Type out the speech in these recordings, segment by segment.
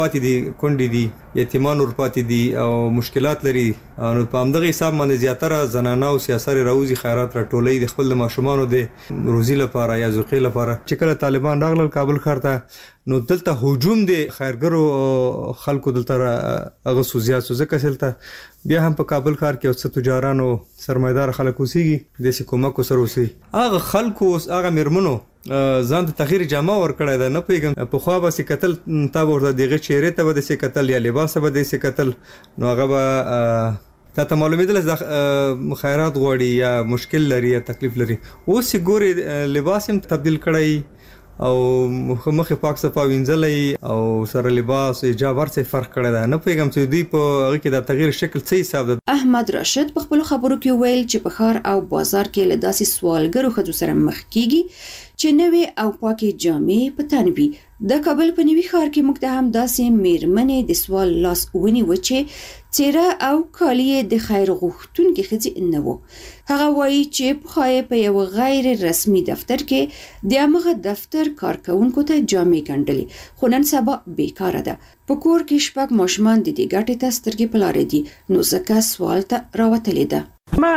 پاتې دي، کونډې دي، یتیمان ورپاتې دي او مشکلات لري. نو په همدغه حساب باندې زیاتره زنانه او سیاسر راوځي خیرات راټولوي د خپل ماشومانو د روزي لپاره یا زوقې لپاره. چې کله طالبان راغلل کابل ښار ته نو دلته هجوم د خیرګرو خلکو دلته هغه سوزیات ځکه دلته بیا هم په کابل ښار کې اوس تجارانو سرمایدار خلک اوسېږي د کومک سره اوسي. هغه خلکو هغه میرمنو ځان ته تغییر جامه ورکړی ده. نه پوهېږم په خوا به سې کتل تا به ورته دغه چهرې ته به داسې کتل یا لباس به داسې کتل نو هغه به تا ته معلومېدل خیرات غواړي یا مشکل لري یا تکلیف لري. اوس یې ګورې لباس هم تبدیل کړی او مخې پاک صفا وینځلی او سره لباس حجاب ورڅ فرق کړی ده. نه پوهېږم چې دوی په هغه کې د تغییر شکل څه حساب ده. احمد راشد په خپلو خبرو کې ویل چې په ښار او بازار کې له داسې سوالګرو ښځو سره مخ کیږي چې نوې او پاکې جامې په تن وي. د کابل په نوي ښار کې موږ ته هم داسې میرمنې د سوال لاس ونیوه چې څېره او کالي د خیر غوښتونکې ښځې نه وو. هغه وایي چې پخوا یې په یو غیر رسمي دفتر کې د همغه دفتر کارکوونکو ته جامې ګنډلې خو نن سبا بیکاره ده. په کور کې 6 ماشومان د دې ګټې ته سترګې په لارې دي نو ځکه سوال ته راوتلې ده.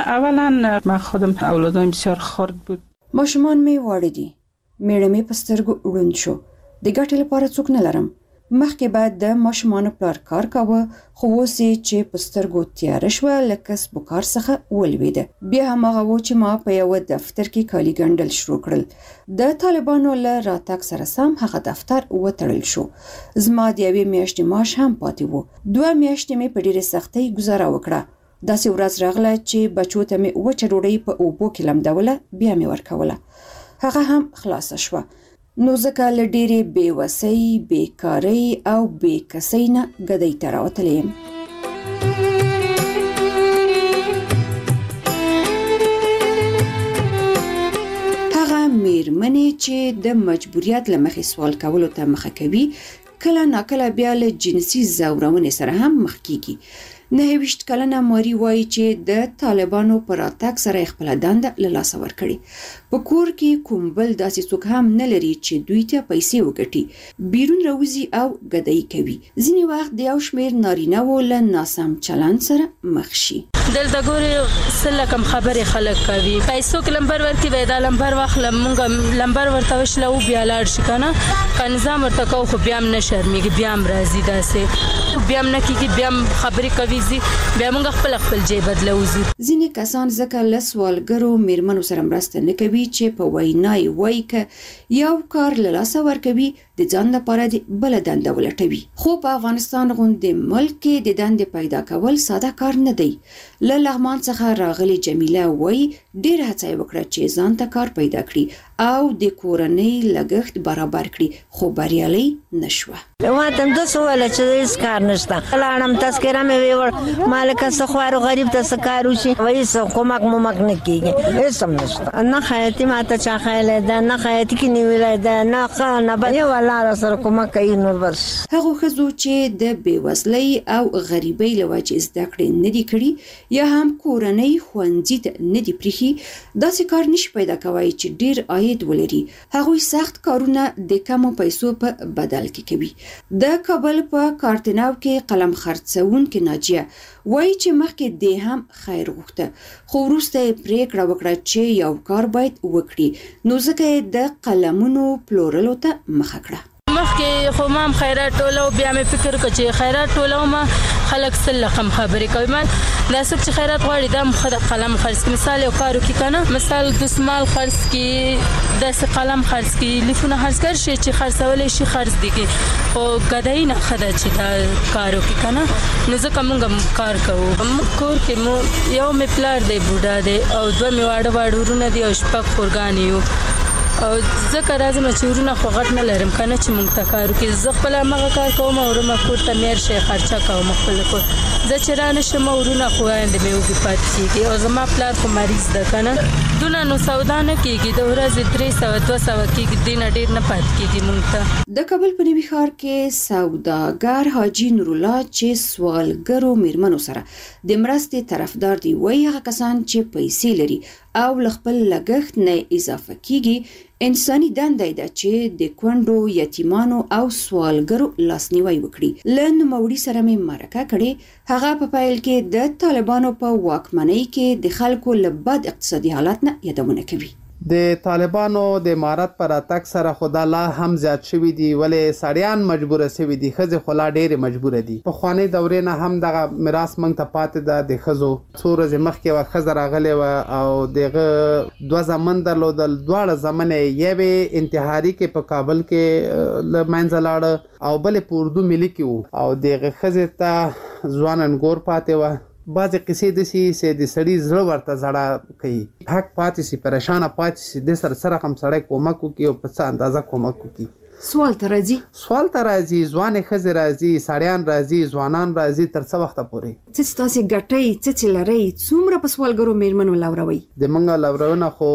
من خودم اولادم بسیار خرد بود. ماشومان مې واړه دي، میړه مې په سترګو ړوند شو. د ګټې لپاره څوک نه لرم. مخکې بعد د ماشومانو پلار کار کاوه خو اوس چې په سترګو تیاره شوه له کسب و کار څخه ولوېده. بیا هماغه و چې ما په یوه دفتر کې کالي ګنډل شروع کړل. د طالبانو له راتګ سره سم هغه دفتر وتړل شو. زما د یوې میاشتې معاش هم پاتې و. 2 میاشتې مې په ډېرې سختۍ ګزاره وکړه. داسې ورځ راغله چې بچو ته مې وچه ډوډۍ په اوبو کې لمدوله بیا مې ورکوله. هغه هم خلاصه شوه. نو ځکه له ډېرې بېوسۍ، بیکارۍ او بېکسۍ نه ګدۍ ته راوتلی یم. هغه میرمنې چې د مجبوریت له مخې سوال کولو ته مخه کوي کله ناکله بیا له جنسي ځورونې سره هم مخ کیږي. 29 کلنه ماري وایي چې د طالبانو پر راتګ سره خپل دنده له لاسه ورکړي. په کور کې کوم بل داسې څوک هم نه لري چې دوی ته پیسې وګټي. بیرون راوځي او ګدۍ کوي. ځینې وخت د یو شمېر نارینه‌وو له ناسم چلند سره مخ شي. دلته ګورې څه کم خبرې خلک کوي. پیسو کې لمبر ورکړي وای دا لمبر واخله مونږ لمبر ورته وشله او بیا لاړ شي که نه که نظام ورته کوو خو بیا هم نه شرمېږي بیا هم راځي داسې بیا هم نه کېږي بیا هم خبرې کوي بیا موږ خپل جې بدلوځي. ځینې کسان ځکه له سوالګرو میرمنو سره مرسته نه کوي چې په وینا یې وایي که یو کار له لاسه ورکوي د ځان لپاره د بله دنده ولټوي. خو په افغانستان غوندې ملک کې د دندې پیدا کول ساده کار نه دی. له لغمان څخه راغلي جمیله وایي ډېره هڅه یې وکړه چې ځان ته کار پیدا کړي او د کورنۍ لګښت برابر کړي خو بریالۍ نشوه. ما ته همداسې وویله چې هېڅ کار نشته. لاړم تذکره مې ویوړ ما لکه څه خوارو غریب ته څه کار وشي هېڅ کومک مومک نه کېږي هېڅ هم نشته. نه خیاطي ما ته چا ښیلی ده نه خیاطي کې نیولی ده نه ښه نه بد یو الله را سره کومک کوي نور بس. هغو ښځو چې د بېوزلۍ او غریبۍ له وجې زده کړې نه دي کړي یا هم کورنۍ ښوونځي ته نه دي پرېښي داسې کار نشي پیدا کوی چې ډېر عاید ولري. هغوی سخت کارونه د کمو پیسو په بدل کې کوي. د کابل په کارتناو کې قلم خرڅوونکې ناجیه وایي چې مخکې دې هم خیر غوښته خو وروسته یې پرېکړه وکړه چې یو کار باید وکړي نو ځکه یې د قلمونو پلورلو ته مخه کړه. مخکې خو ما هم خیرات ټولو بیا مې فکر وکړ چې خیرات ټولوم خلک څه رقم خبرې کوي. ما دا څوک چې خیرات غواړي دا هم ښه د قلم خرڅ کړي. مثال یو کار وکړي که نه مثال دستمال خرڅ کړي داسې قلم خرڅ کړي لیفونه خرڅ کړي شي چې خرڅولی شي خرڅ دي کړي خو ګدایي نه ښه ده چې دا کار وکړي که نه نو ځکه موږ هم کار کوو. موږ کور کې مو یو مې پلار دی بوډا دی او 2 مې واړه ورونه دي او 6 خورګانې یو او ځکه راځم چې ورونه خو غټ نه لرم که نه چې موږ ته کار وکړي. زه خپله همغه کار کوم او ورومه کور ته میر شی خرچه کوم خپل کور زه چې را نه شم ورونه خو آینده مې وږي پاتې کېږي او زما پلار خو مریض ده که نه دونه نو سودا نه کېږي د ورځې 300-200 کېږي دې نه ډېر نه پاتې کېږي موږ ته. د کابل په نوي ښار کې سوداګر حاجي نورالله چې سوالګرو میرمنو سره د مرستې طرفدار دی وایي هغه کسان چې پیسې لري او له خپل لګښت نه اضافه کېږي انساني دنده ده چې د کونډو، یتیمانو او سوالګرو لاسنیوي وکړي. له نوموړي سره مې مرکه کړې. هغه په پیل کې د طالبانو په واکمنۍ کې د خلکو له بد اقتصادي حالت نه یادونه کوي. د طالبانو د امارت پر اتک سره خدا لا هم زیات شوی دی، ولې سړیان مجبور شوی دي، ښځې خو لا ډېرې مجبوره دي. په پخوانۍ دورې نه هم دغه میراث موږ ته پاتې ده. د ښځو څو ورځې مخکې یوه ښځه راغلې وه او د هغه 2 زامن درلودل. دواړه زامن یې یوې انتحاري کې په کابل کې له منځه لاړه او بلې په اردو ملي کې وو او د هغې ښځې ته ځوان انګور پاتې وه. بعضې قصې داسې چې د سړي زړه ورته زړه کوي. حق پاتې شي، پریشانه پاتې شي، د سره رقم سړی کومک وکړي او په څه اندازه کومک وکړي. سوال ته راځي ځوانې ښځې راځي، سړیان راځي، ځوانان راځي. تر څه وخته پورې څه تاسې ګټئ، څه لرئ، څومره په سوالګرو میرمنو لوروئ؟ د موږ لورونه خو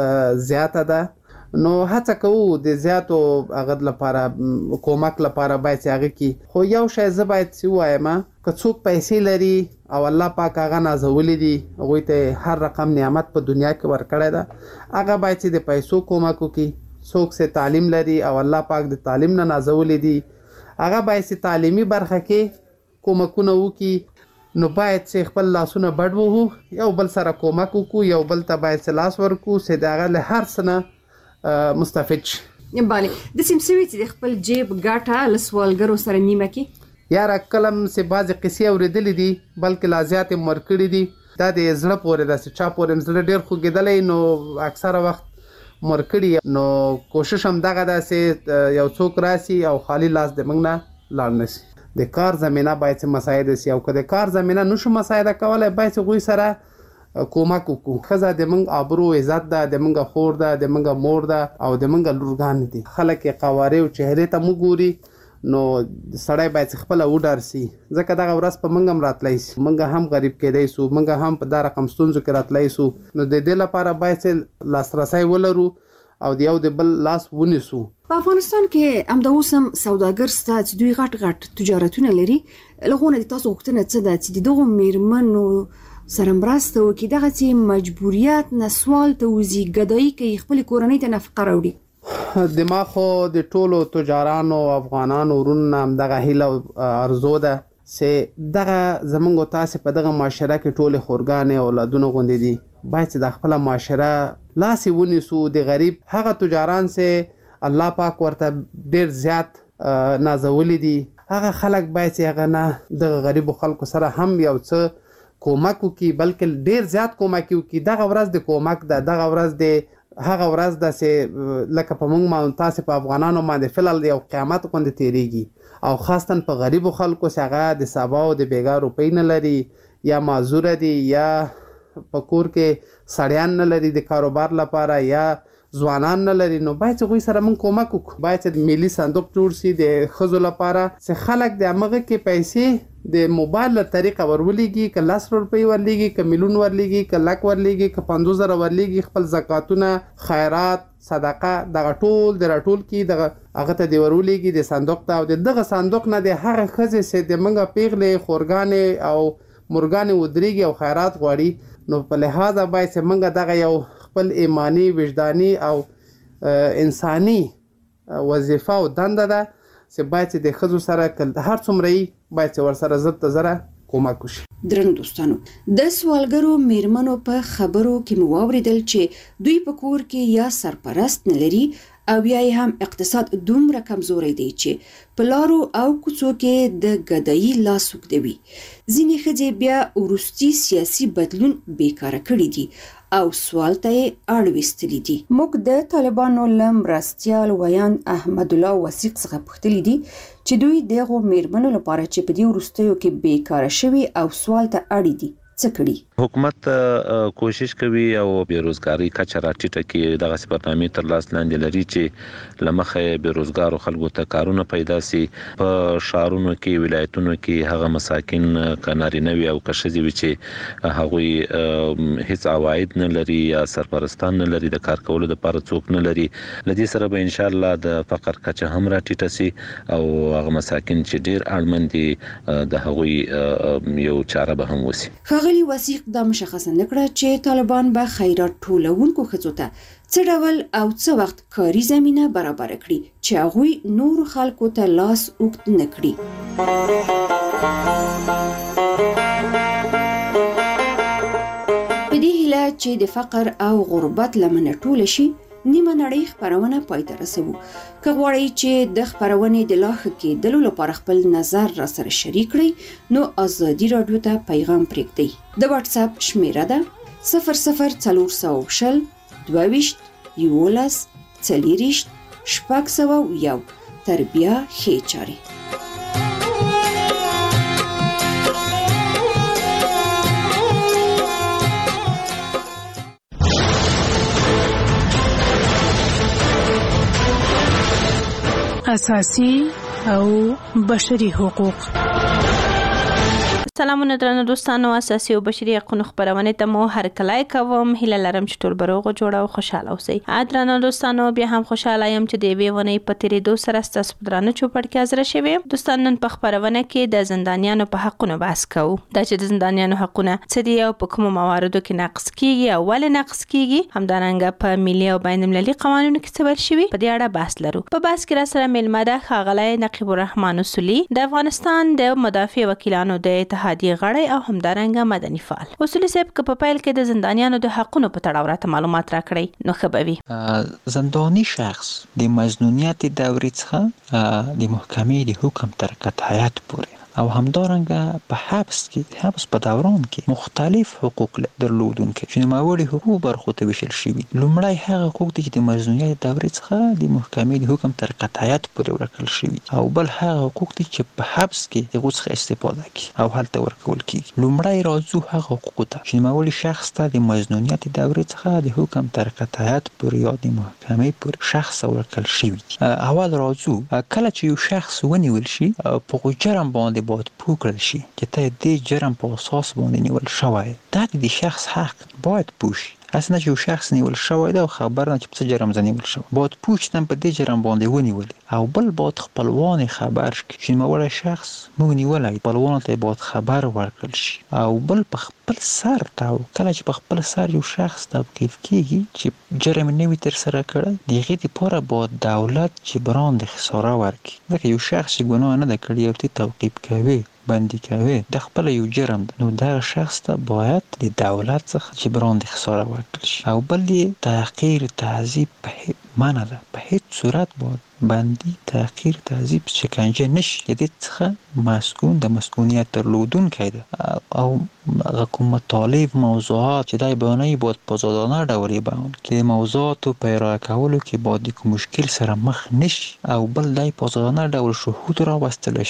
زیاته ده، نو هڅه کوو د زیاتو هغه لپاره کومک لپاره باید چې هغه کې. خو یو شی زه باید چې ووایم، که څوک پیسې لري او الله پاک هغه نازولی دي، هغوی ته هر رقم نعمت په دنیا کې ورکړی ده، هغه باید چې د پیسو کومک وکړي. څوک چې تعلیم لري او الله پاک د تعلیم نه نازولی دي، هغه باید چې تعلیمي برخه کې کومکونه وکړي. نو باید چې خپل لاسونه بډ وهو، یو بل سره کومک وکړو، یو بل ته باید چې لاس ورکړو چې د هغه له هر څه نه مستفید شي. بله د سیمسوي چې د خپل جیب ګټه له سوالګرو سره نیمه کې یاره کلم چې بعضې قصې اورېدلې دي، بلکې لا زیاتې مو ورکړي دي. دا د زړه پورې ده چې چا پورې مې زړه ډېر خوږېدلی، نو اکثره وخت مو ورکړي. نو کوشش هم دغه ده چې یو څوک راسي او خالي لاس د موږ نه لاړ نه شي. د کار زمینه باید چې مساعده شي، او که د کار زمینه نشو مساعده کولی، باید چې هغوی سره کومک وکړو. ښځه د موږ آبرو عزت ده، د موږ خور ده، د موږ مور ده او د موږ لورګانې دي. خلک یې قوارې او چهرې ته مو ګوري، نو سړی باید خپله وډار سي، ځکه دغه ورځ په موږ هم راتلی شي، موږ هم غریب کېدی سو، موږ هم په دا رقم ستونزو کې راتلی سو. نو د دې لپاره باید چې لاسرسی ولرو او د یو د بل لاس ونیسو. په افغانستان کې همدا اوس هم سوداګر سته چې دوی غټ تجارتونه لري. لغونه د تاسو غوښتنه څه ده چې د دغو میرمنو سره مرسته وکړي، دغه چې مجبوریت نه سوال ته وځي، ګدایي کوي، خپلې کورنۍ ته نفقه راوړي. د ما خو د ټولو تجارانو افغانانو ورونو هم دغه هیله او ارزو ده چې دغه زموږ او تاسې په دغه معاشره کې ټولې خورګانې اولادونه غوندې دي، باید چې د خپله معاشره لاس یې ونیسو. د غریب هغه تجاران چې الله پاک ورته ډېر زیات نازولی دي، هغه خلک باید چې هغه نه دغه غریبو خلکو سره هم یو څه کومک وکړي، بلکې ډېر زیات کومک وکړي. دغه ورځ د کومک ده، دغه ورځ د هغه ورځ ده چې لکه په موږ باندې تاسې په افغانانو باندې فلل یو قیامت غوندې تېرېږي، او خاصتا په غریبو خلکو چې هغه د سبا او د بېګا روپۍ نه لري، یا معذوره دي، یا په کور کې سړیان نه لري د کاروبار لپاره، یا ځوانان نه لري. نو باید چې هغوی سره موږ کومک وکړو. باید چې ملي صندوق جوړ شي د ښځو لپاره، چې خلک د همغه کې پیسې د موبایل له طریقه ورولېږي، که 10 روپۍ ورلېږي، که میلیون ورلېږي، که لک ورلېږي، که 50,000 ورلېږي، خپل زکاتونه، خیرات، صدقه دغه ټول د راټول کړي، دغه هغه ته د ورولېږي د صندوق ته، او د دغه صندوق نه د هغه ښځې چې د موږ پیغلې، خورګانې او مرګانې ودرېږي او خیرات غواړي. نو په لحاظه باید چې موږ دغه یو خپل ایمانی، وجداني او انساني وظیفه او دنده ده چې باید چې د ښځو سره هر څومره یي، باید چې ورسره زر ته زره کومک وشي. درنو دوستانو، د سوالګرو میرمنو په خبرو کې مو واورېدل چې دوی په کور کې یا سرپرست نه لري، او یا هم اقتصاد دومره کمزوری دی چې په لارو او کوڅو کې د ګدایي لاس اوږدوي. ځینې ښځې بیا وروستي سیاسي بدلون بیکاره کړي دي او سوال ته یې اړویستلي دي. موږ د طالبانو له مرستیال ویاند احمد الله وثیق څخه پوښتلي دي چې دوی دغو میرمنو لپاره چې په دې وروستیو کې بیکاره شوي او سوال ته اړ دي څه کړي. حکومت کوشش کوي او بیروزګاری کچه راټیټه کړي، دغه برنامې تر لاس لاندې لري چې لمخه بیروزګارو خلکو ته کارونه پیدا سي. په شهرونو کې، ولایتونو کې هغه مساکین کنارینه وي او کشزي وي چې هغوی هیڅ عواید نه لري یا سرپرستان نه لري، د کار کولو لپاره څوک نه لري. لدې سره به ان شاء الله د فقر کچه هم راټیټه سي او هغه مساکین چې ډیر اړمن دي د هغوی یو چاره به هم وسی. ښاغلي وثیق دا مشخصه نکړه چې طالبان به خیرات ټولونکو ښځو ته څه ډول او څه وخت کاري زمینه برابر کړي چې هغوی نور خلکو ته لاس اوږد نه کړي. په دې هیله چې د فقر او غربت لمنه ټوله شي، نیمه نړۍ خپرونه پای ته رسوو. که غواړئ چې د خپرونې د لا ښه کېدلو لپاره خپل نظر را سره شریک کړئ، نو ازادي راډیو ته پیغام پرېږدئ. د واتس اپ شمیره ده 00420 22 11 40 601. تر بیا ښې چارې. اساسي او بشري حقوق. سلامونه درنو دوستانو، اساسي او بشري حقوقو خبرونه ته مو هر کله کوم. هیله لرم چې ټول بروغ جوړ او خوشاله اوسئ. درنو دوستانو، بیا هم خوشاله یم چې د ویونې په تیرې دو سره ستاسو درانه چوپړ کې حاضر شوم. دوستانو، نن په خبرونه کې د زندانیانو په حقونو بحث کوو. دا چې د زندانیانو حقونه څه دي او په کوم مواردو کې نقض کیږي او ولې نقض کیږي، همدارنګه په ملي او بین المللي قوانینو کې څه ویل شوي، په دې اړه بحث لرو. په بحث کې را سره میلمه ده ښاغلی نقیب الرحمن اصولي، د افغانستان د مدافع وکیلانو د اتحادیې غړی او همدارنګه مدني فعال. اصولي صاحب، که په پیل کې د زندانیانو د حقونو په تړاو راته معلومات راکړئ نو ښه به وي. زندانی شخص د مظنونیت دورې څخه د محکمې د حکم تر قطعیت پورې او همدارنګه په حبس په دوران کې مختلف حقوق درلودونکي چې نوموړي حقوق برخو ته ویشل شوي. لومړی هغه حقوق دي چې د مظنونیت دورې څخه د محکمې د حکم تر قطعیت پورې ورکړل شوي، او بل هغه حقوق دي چې په حبس کې هغو څخه استفاده کوي او هلته ورکول کیږي. لومړی راځو هغه حقوقو ته چې نوموړي شخص ته د مظنونیت دورې څخه د حکم تر قطعیت پورې یا د محکمې پورې شخص ورکړل شوي. اول راځو کله چې یو شخص ونیول شي په جرم باندې باید پوه کړل شي چې ته دې جرم په اساس باندې نیول شوی. دا د شخص حق باید پوه شي. اصلا چې یو شخص نیول شوی ده او خبر نه چې په څه جرم زه نیول شوی، باید پوه شي په دې جرم باندې ونیولې. او بل باید خپلوان خبر شي چې نوموړی شخص موږ نیولی، خپلوانو ته باید خبر ورکړل شي. او بل په خپل سر کله چې په خپل سر یو شخص توقیف کیږي چې جرم نوي ترسره کړی، د هغې دپاره باید دولت جبران د خساره ورکړي. ځکه یو شخص چې ګناه نه ده کړې او ته توقیف کوي، بندي کوي، د خپل یو جرم ده، نو دغه شخص ته باید د دولت څخه جبران د خساره ورکړل شي. او بل یې تحقیر، تعذیب په منع ده. په هیڅ صورت باید بندي، تحقیر، تعذیب، شکنجه نشي. د دې څخه مسکون د مسکونیت درلودونکی ده. او هغه کوم مطالب، موضوعات چې دی بیانوي باید په آزادانه ډول یې بیان کړي. د موضوعاتو په ارائه کولو کې باید د کوم مشکل سره مخ نشي. او بل دی په آزادانه ډول شهود راوستلی شي